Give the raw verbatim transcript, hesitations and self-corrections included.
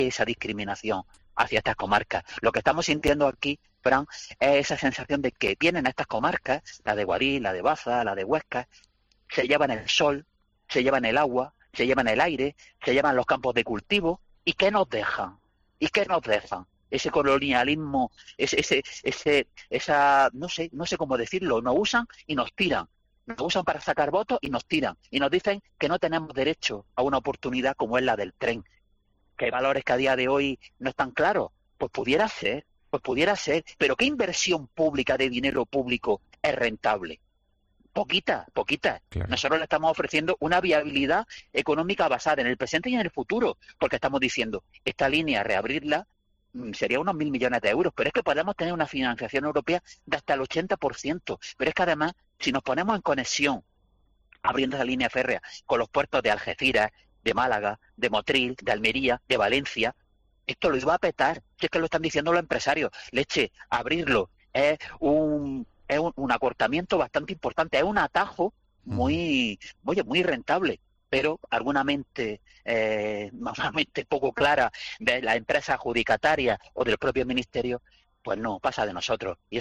esa discriminación hacia estas comarcas. Lo que estamos sintiendo aquí, Fran, es esa sensación de que vienen a estas comarcas, la de Guarí, la de Baza, la de Huesca, se llevan el sol, se llevan el agua, se llevan el aire, se llevan los campos de cultivo, ¿y qué nos dejan? ¿Y qué nos dejan? Ese colonialismo, ese, ese, ese, esa, no sé, no sé cómo decirlo, nos usan y nos tiran. Nos usan para sacar votos y nos tiran. Y nos dicen que no tenemos derecho a una oportunidad como es la del tren. Que hay valores que a día de hoy no están claros. Pues pudiera ser, pues pudiera ser. Pero ¿qué inversión pública de dinero público es rentable? Poquita, poquita. Claro. Nosotros le estamos ofreciendo una viabilidad económica basada en el presente y en el futuro, porque estamos diciendo, esta línea, reabrirla, mm, sería unos mil millones de euros, pero es que podemos tener una financiación europea de hasta el ochenta por ciento. Pero es que además, si nos ponemos en conexión, abriendo esa línea férrea con los puertos de Algeciras, de Málaga, de Motril, de Almería, de Valencia, esto lo iba a petar. Si es que lo están diciendo los empresarios. Leche, abrirlo es un es un, un acortamiento bastante importante, es un atajo muy, oye, muy rentable, pero alguna mente, eh, una mente poco clara de la empresa adjudicataria o del propio ministerio, pues no, pasa de nosotros. Y